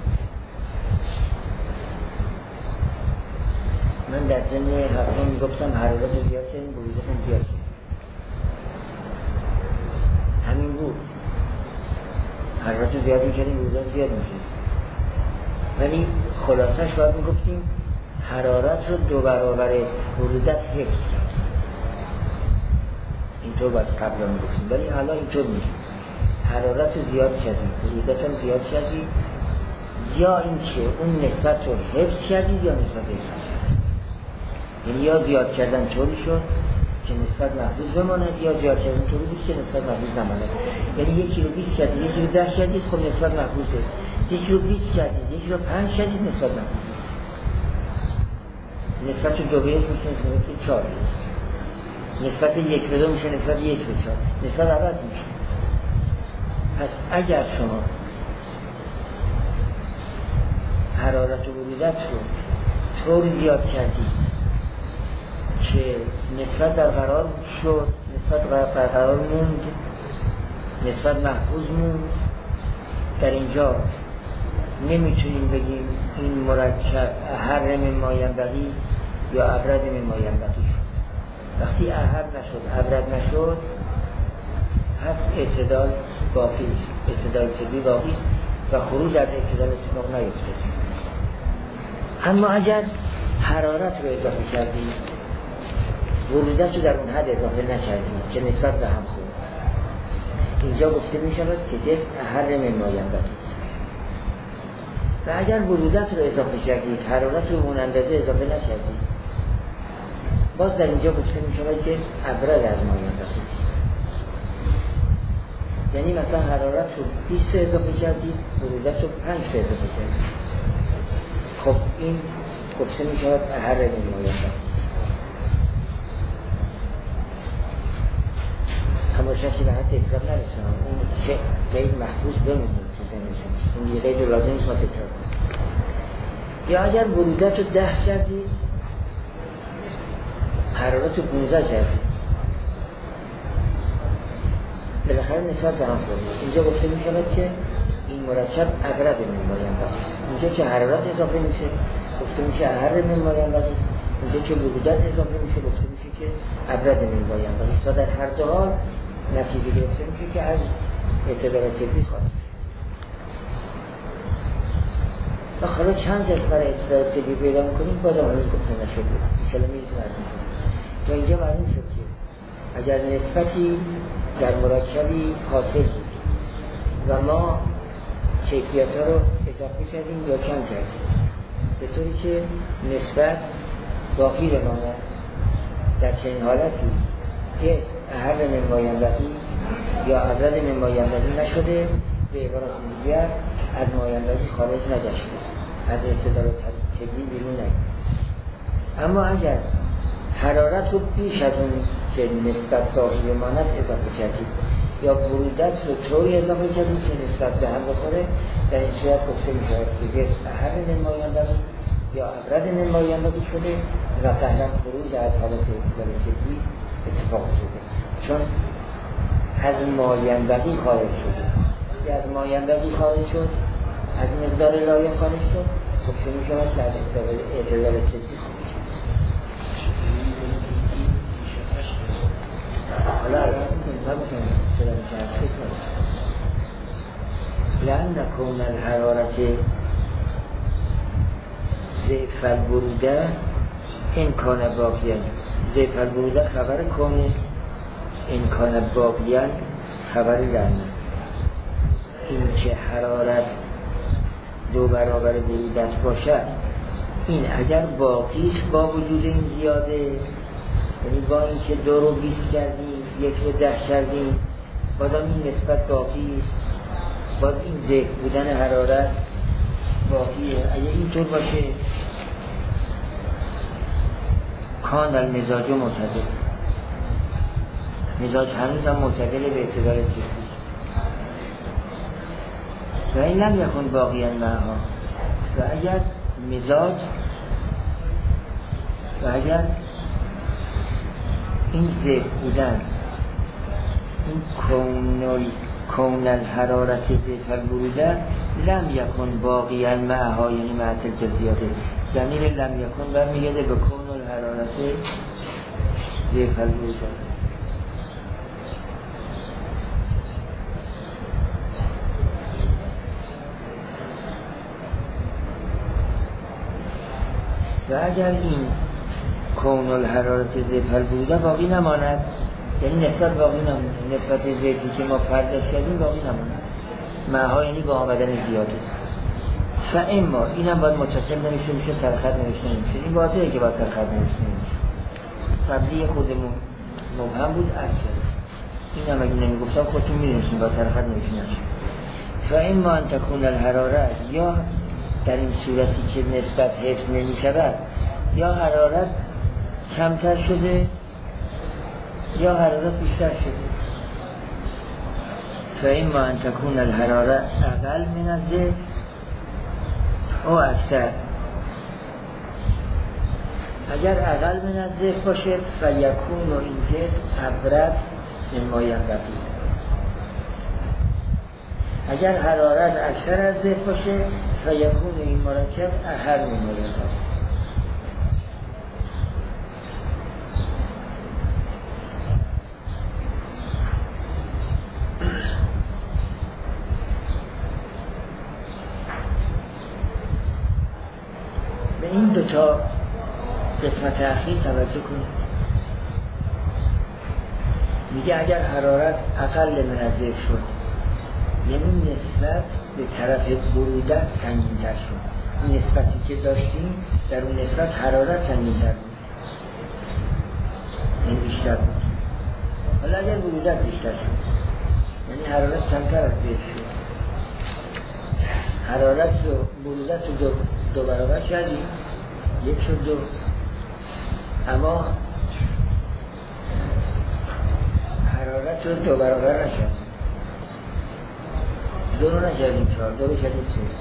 Speaker 1: من در ضمن حرفا میگفتم حرارت زیاد کردیم، برودت هم زیاد کردیم. همین بود. حرارت زیاد میکردیم، برودت زیاد میکردیم. ولی خلاصش باید میگفتیم حرارت رو دو برابر برودت حفظ کرد. اینطور باید قبلا میگفتیم، ولی حالا اینطور میشه. حرارت رو زیاد کردیم، برودت هم زیاد کردیم، یا اینکه اون نسبت رو حفظ کردیم یا نسبت حفظ کردیم. یعنی یا زیاد کردن طوری شد که نسبت محفوظ بماند، یا زیاد کردن طوری بود که نسبت محفوظ نماند. یعنی یکی رو بیست کردید، یکی رو ده کردید، خب نسبت محفوظه. یکی رو بیست کردید، یکی رو پنج کردید، نسبت محفوظه. نسبت دو به یک میشه نسبت چهار، نسبت یک به دو میشه نسبت یک به چهار، نسبت عوض میشه. پس اگر شما حرارت و برودت رو طور زیاد کردید که نسبت برقرار شد، نسبت برقرار موند، نسبت محفوظ موند، در اینجا نمیتونیم بگیم این مرکب احر من ماینبغی یا ابرد من ماینبغی شد. وقتی احر نشد، ابرد نشد، پس اعتدال باقی است، اعتدال طبی باقی است و خروج از اعتدال اتفاق نیفتاد. اما اگر حرارت رو اضافه کردیم، برودت رو در اون حد اضافه نکردیم که نسبت به هم خورد، اینجا گفته می شود که جسم احر من ماینبغی است. و اگر برودت رو اضافه کردید، حرارت رو اون اندازه اضافه نکردید، باز در اینجا گفته می شود جسم ابرد از ماینبغی است. یعنی مثلا حرارت رو بیست اضافه کردید، برودت رو پنج اضافه کردید، خب این گفته می شود احر من ماینبغی. اما شکی به حد افراد نرسونم، اون چه قید محفوظ بمونید تو ذهنشون، اون یه قید لازم نیست ما تکرار کنیم. یا اگر برودت رو ده کردید، حرارت رو پونزده کردید، بالاخره نسبت به هم خورد. اینجا گفته می شود که این مرکب ابرد من ماینبغی است. اینجا که حرارت اضافه میشه گفته میشه احر من ماینبغی است، اینجا که برودت اضافه میشه گفته میشه که ابرد من ماینبغی است. و در هر دو حال نتیجه گرفته میشه که از اعتدال طبی خواهد. و حالا چند جز برای اعتدال طبی پیدا میکنیم، بازم هنوز گفته نشد بود، انشاءالله میریزیم از این کنیم. و اینجا معلوم شد که اگر نسبتی در مرکبی حاصل بود و ما کیفیت ها رو اضافه کردیم یا کم کردیم به طوری که نسبت باقی بماند، در چنین حالتی جسم احر من ماینبغی یا ابرد من ماینبغی نشده، به عبارت دیگر از ماینبغی خارج نگشته، از اعتدال طبی بیرون نگشته. اما اگر حرارت رو بیش از اون که نسبت باقی بماند اضافه کردید یا برودت رو طوری اضافه کردید که نسبت به هم بخوره، در این صورت گفته می شود که جسم احر من ماینبغی یا ابرد من ماینبغی شده و فعلا خروج از حالت اعتدال طبی اتفاق شده، چون از ماینبغی خارج شده. یا از ماینبغی خارج شد، از مقدار لایق خارج شد، گفته می شود که از اعتدال طبی خارج شد. حالا نمیتونم شدن جرسه کنم لأن کون الحرارت ضعف البروده امکان باقیان ضعف البروده خبر کنه امکان باقیان خبر لعنه این که حرارت دو برابر برودت باشد این اگر باقیش با وجود این زیاده یعنی با این که دو رو بیست کردیم یک رو ده کردیم بازم این نسبت باقیست باز این ضعف بودن حرارت باقیه اگه اینطور باشه کان المزاج معتدل مزاج هنوز هم معتدل به اعتبار جزئیست و این لم یکن باقیاً معها و اگر مزاج و اگر این ضعف بودن این کون کون الحرارت ضعف البروده لم یکن باقیاً معها یعنی مع تلک زیاده ضمیر لم یکن برمیگرده به کون الحرارت ضعف البروده و اگر این کون الحرارت ضعف البروده باقی نماند یعنی نسبت باقی نماند نسبت ضعفی که ما فردش کردیم باقی نماند معها یعنی با آمدن زیاده و اما این هم باید متصل نمیشه میشه سرخط نمیشه نمیشه این واضحه که باید سرخط نمیشه نمیشه قبلی خودمون مبهم بود اصلا این هم اگه نمیگفتم خودتون میدونستیم با سرخط نمیشه نمیشه و اما ان تکون الحرارت یا در این صورتی که نسبت حفظ نمی شود یا حرارت کمتر شده یا حرارت بیشتر شده فاما ان تکون الحرارت اقل من الضعف او اکثر اگر اقل من الضعف باشه فیکون و این جسم ابرد مما ینبغی اگر حرارت اکثر از ضعف باشه فیکون این مرکب احر مما ینبغی این دوتا قسمت اخیر توجه کنید میگه اگر حرارت اقل من از ضعف شد یعنی نسبت به طرف برودت سنگین‌تر شد این نسبتی که داشتیم در اون نسبت حرارت سنگین‌تر بود این بیشتر بود حالا اگر برودت بیشتر شد یعنی حرارت کمتر از ضعف شد حرارت رو برودت رو دو, دو برابر کردیم یک شد دو اما حرارت رو دو برابر نشد دو رو نکردیم چهار دو رو کردیم سه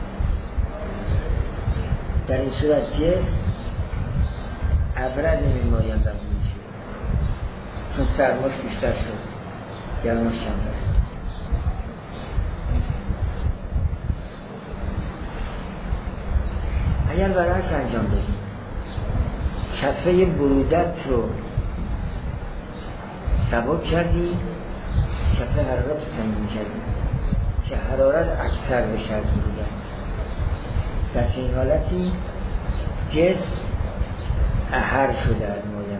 Speaker 1: در این صورت جسم ابرد مما ینبغی میشه چون سرماش بیشتر شد گرماش کمتر شد اگر برعکس انجام بدیم کفه برودت رو سبک کردیم کفه حرارت رو سنگین کردیم که حرارت اکثر بشه از برودت در این حالتی جسم احر شده از مایم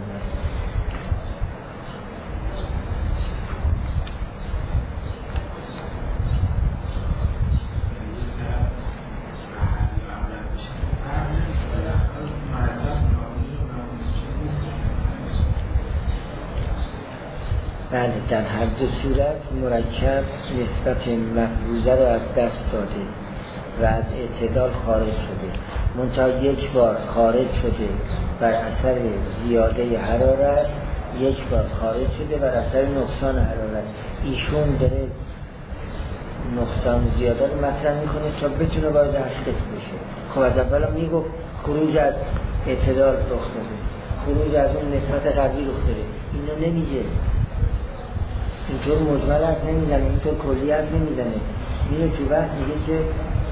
Speaker 1: بله در هر دو صورت مرکب نسبت مفروضه را از دست داده و از اعتدال خارج شده منتها یک بار خارج شده بر اثر زیاده حرارت یک بار خارج شده بر اثر نقصان حرارت ایشون داره نقصان زیاده رو مطرح میکنه تا بتونه وارد هشت قسم بشه خب از اول میگفت خروج از اعتدال رخ داده خروج از اون نسبت قبلی رخ داده اینو نمیگه اینطور مجمل حرف نمیزنه اینطور کلی حرف نمیزنه میره تو بحث میگه که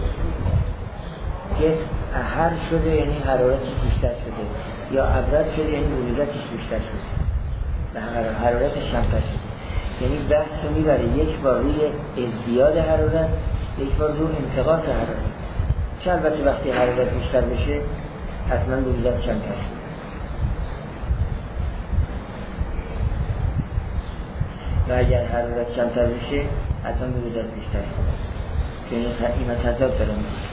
Speaker 1: جسم احر شده یعنی حرارتش بیشتر شده یا ابرد شده یعنی برودتش بیشتر شده و حرارتش کمتر شده یعنی بحث رو میبره یک بار روی ازدیاد حرارت، یک بار روی انتقاص حرارت. چه البته وقتی حرارت بیشتر بشه حتما بروزت کمتر شد و اگر حرارت کمتر بشه حتما بروزت بیشتر شد که این تضاد داره میشه.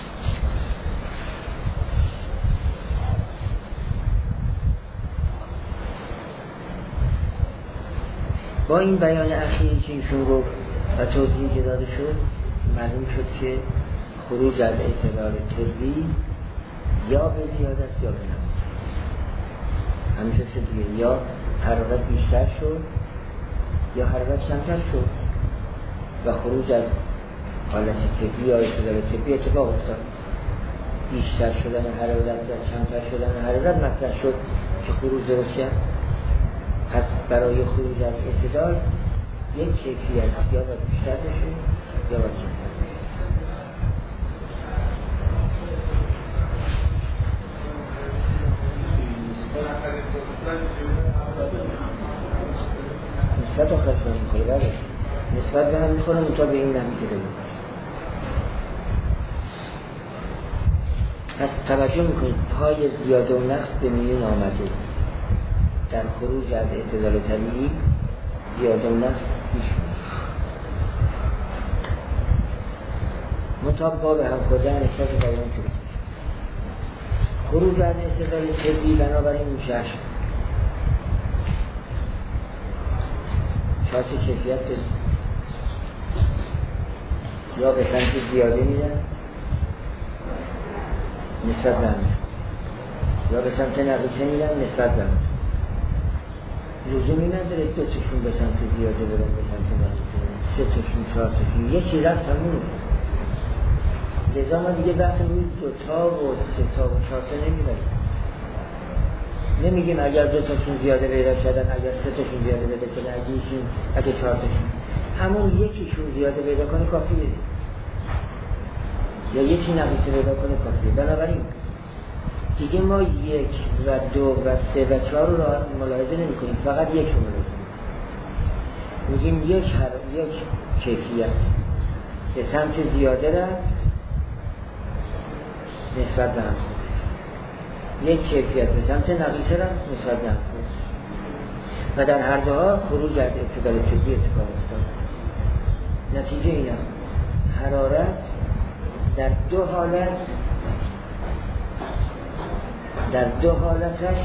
Speaker 1: با این بیان اخیری که ایشون گفت و توضیحی که داده شد معلوم شد که خروج از اعتدال طبی یا به زیادت یا به نقص. همیشه شد دیگه، یا حرارت بیشتر شد یا حرارت کمتر شد و خروج از حالت طبی یا اعتدال طبی اتفاق افتاد. بیشتر شدن حرارت و کمتر شدن حرارت مطرح شد که خروج درست کرد. پس برای خروج از اعتدال یک کیفیت یا باید بیشتر بشه یا باید کمتر بشه. نسبت آخر کنم میخوره بله نسبت به هم میخورم تا به این نمیده بگیم. پس توجه میکنید پای زیاده و نقص به میون آمده در خروج از اعتدال طبیعی زیاده و نقص پیش میاد. مطابقا به هم خوردن نسبت بیان شد. خروج از اعتدال طبیعی بنابراین میشه هشت. شاید کیفیت دارید یا به سمت زیاده میرن نسبت به هم یا به سمت نقیصه میرن نسبت به هم. لزومی نداره دو تاشون به سمت زیاده برن به سمت نقیصه برن، سه تاشون چهار تاشون یکی رفت همون. لذا ما دیگه بحث روی دوتا و سه تا و چهار تا نمیداریم. نمیگیم اگر دو تاشون زیاده پیدا کردن، اگر سه تاشون زیاده پیدا کردن، اگه یکیشون اگه چهار تاشون همون یکیشون زیاده پیدا کنه کافیه یا یکی نقیصه پیدا کنه کافیه. بنابراین دیگه ما یک و دو و سه و چهار رو ملاحظه نمی کنیم، فقط یک رو ملاحظه میگیم. میگیم یک هر یک کیفیت به سمت زیاده رفت نسبت به هم خود، یک کیفیت به سمت نقیصه رفت نسبت به هم خود و در هر دوها خروج از اعتدال طبیعی اتفاق افتاد. نتیجه این است حرارت در دو حالت در دو حالتش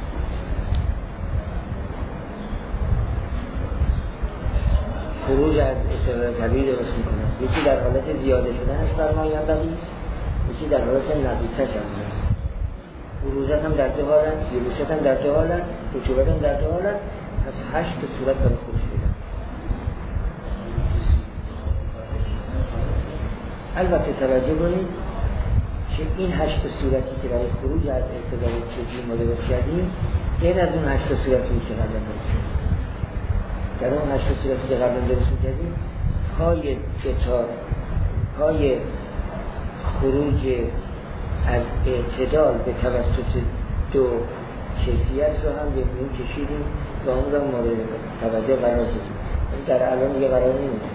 Speaker 1: خروج از اعتدال طبیعی درست می‌کنه. یکی در حالت زیاده شدنش فرمایندگی، یکی در حالت نقیصه شدن. بروزت هم در دو حالت، یبوست هم در دو حالت، رطوبت هم در دو حالت. پس هشت صورت برای خروج میدن. البته توجه کنید که این هشت صورتی که برای خروج از اعتدال طبیعی ما درست کردیم غیر از اون هشت صورتی که قبلا درست کردیم. در اون هشت صورتی که قبلا درست کردیم پای کتاب پای خروج از اعتدال به توسط دو کیفیت رو هم به میون کشیدیم و اون رو مورد توجه قرار دادیم. در الان دیگه قرار نمیدیم.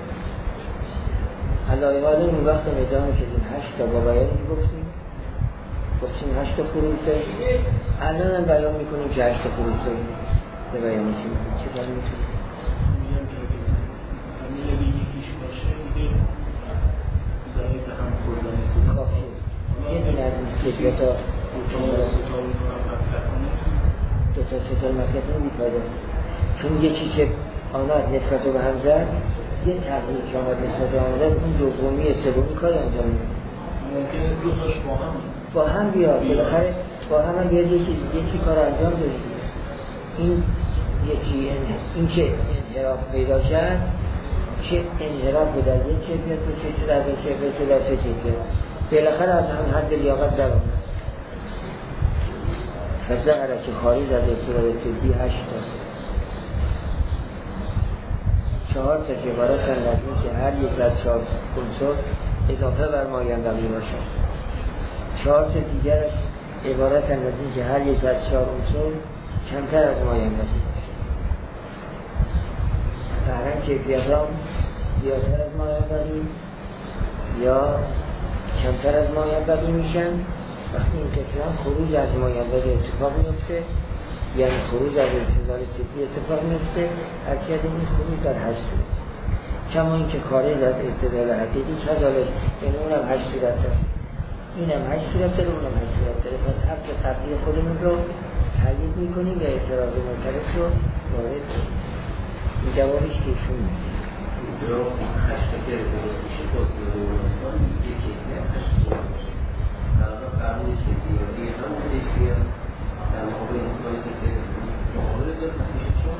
Speaker 1: علایه حالا اون وقت ادامه شدیم هشت تا با بیانی گفتیم گفتیم هشت تا خروج داریم. الان هم بیان میکنیم که هشت تا خروج داریم به بیانی که چه کار میتونیم
Speaker 4: میگم که اگه یکیش باشه دیگه ضعیف هم خوردن
Speaker 1: کافیه. یه دونه از این کیفیت ها دو تا سه تا مطلب نمیپایده، چون یکی که آمد نسبت رو به هم زد، یه تغییر که آمد نسبت به هم زد، اون دومی سومی کار انجام میده.
Speaker 4: ممکنه دو تاش با هم
Speaker 1: با هم بیاد، بالاخره با هم هم بیاد یکی یکی کار انجام بده. این یکی این که انحراف پیدا کرد، چه انحراف بود از یک کیفیت و چه شد از یک کیفیت شد از یک کیفیت، بالاخره از هم حد لیاقت در آمد. فظهر که خارج از اعتدال طبیعی هشت تا چهار تا که عبارتن از این که هر یک از چهار عنصر اضافه بر مایندگی باشد. چهار تا دیگرش عبارتن از این که هر یک از چهار عنصر کمتر از مایندگی باشد. و قهرن کیفیت ها زیادتر از مایع‌بقی یا کمتر از مایع‌بقی میشن. وقتی این قطعه خروج از مایع‌بقی اتفاق میفته، یعنی خروج از اعتدال طبی اتفاق میفته، از کردیم این خروج در هشت صورت، کما این که خارج از اعتدال حقیقی کذالک، یعنی اونم هشت صورت داره، اینم هشت صورت داره، اونم هشت صورت داره. پس حق قبلی خودمون رو تایید میکنیم و اعتراض معترض رو وارد این جوابش که ایشون میگه
Speaker 2: اینجا هشت که درست میشه توصیه رو انسان میگه کیفیت هشت صورت باشه، در واقع فرمون کیفیتی همون کیفیت در مقابل انسانی که مقابل داره پس میشه چون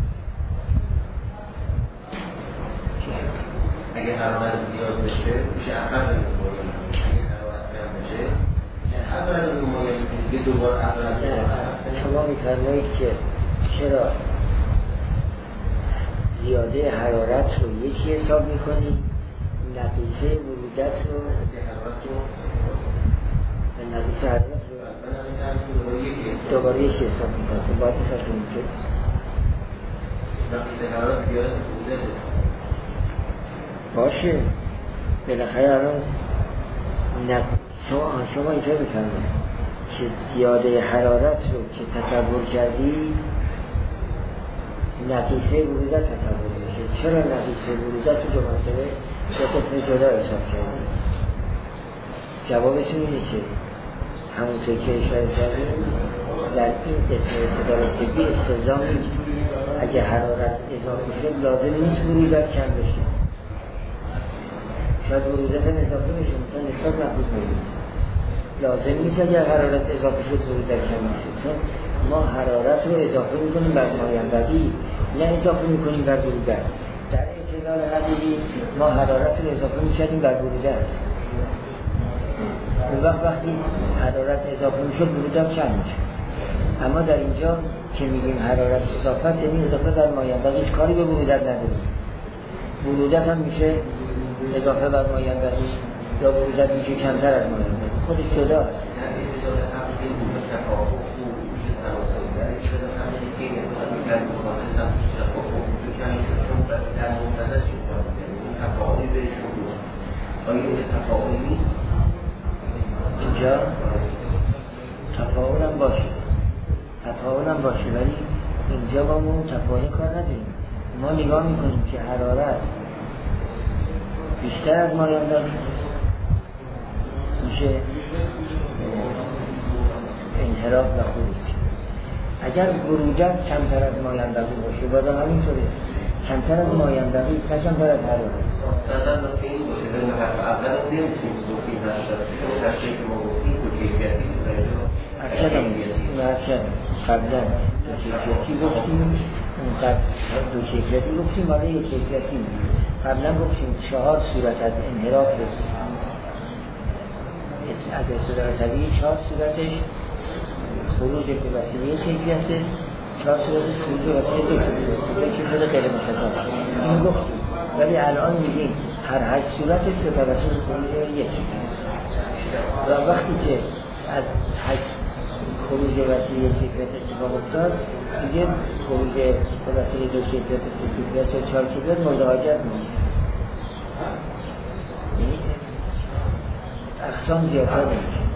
Speaker 2: اگه حرارت زیاد بشه میشه اقل نمیخوره، اگه حرارت کم بشه اقل نمیخوره یه دوبار اقل نمیخوره.
Speaker 1: شما میفرمایید که چرا زیاده حرارت رو یکی حساب میکنی، نقیصه ورودت رو نقیصه حرارت رو دوباره یکی حساب میکنی. باید حساب میکنی
Speaker 2: نقیصه حرارت زیاده ورودت
Speaker 1: باشه. بالاخره الان شما شما اینطور بفرمایید که زیاده حرارت رو که تصور کردی نقیصه ورودت تصور میشه. چرا نقیصه ورودت رو دو مرتبه به قسم جدا حساب کردی؟ جوابتون اینه که همونطور که اشاره کردیم در این قسم اعتدال طبی استلزام نیست. اگه حرارت اضافه شد لازم نیست ورودت کم بشه، شاید ورودت هم اضافه میشه، مثلا نسبت محفوظ میبینید لازم نیست اگر حرارت اضافه شد ورودت کم میشه، چون ما حرارت رو اضافه میکنیم بر مایع‌بقی، نه اضافه میکنیم بر ورودت. در اعتدال حقیقی ما حرارت رو اضافه میکردیم بر ورودت، اون وقت وقتی حرارت اضافه میشد ورودت کم میشه. اما در اینجا که میگیم حرارت اضافه، یعنی اضافه بر مایع‌بقیش کاری به ورودت نداریم. ورودت هم میشه اضافه بر مایع‌بقی یا ورودت میشه کمتر از مایع‌بقی، خودش جداست. اینجا تفاعل هم باشه، تفاعل هم باشه، ولی اینجا با ما تفاعل کار نداریم. ما نگاه میکنیم که حرارت بیشتر از مایع‌بقی میشه انحراف و خروج. اگر ورودت کمتر از مایع‌بقی باشه بازم همینطوره، کمتر از مایع‌بقی نه کمتر از حرارت.
Speaker 2: اصلا نکته این باشه که حرف اول رو نمیتونیم گفتیم در شکل که ما گفتیم دو کیفیتی
Speaker 1: ارشدم ارشدم قبلا دو کیفیتی گفتیم، اونقدر دو کیفیتی گفتیم ولی یک کیفیتی قبلا گفتیم چهار صورت از انحراف از اعتدال طبیعی، چهار صورتش خروج به وسیله کیفیته، چهار صورتش خروج به وسیله دو کیفیت غیر متضاد. این گفتیم، ولی الان میگیم هر هشت صورتش به توسط خروج یک کیفیت. و وقتی که از هشت خروج به وسیله کیفیت اتفاق افتاد، دیگه خروج به وسیله دو کیفیت، سه کیفیت یا چهار کیفیت مورد حاجت نیست. اقسام زیادتر نمیشه.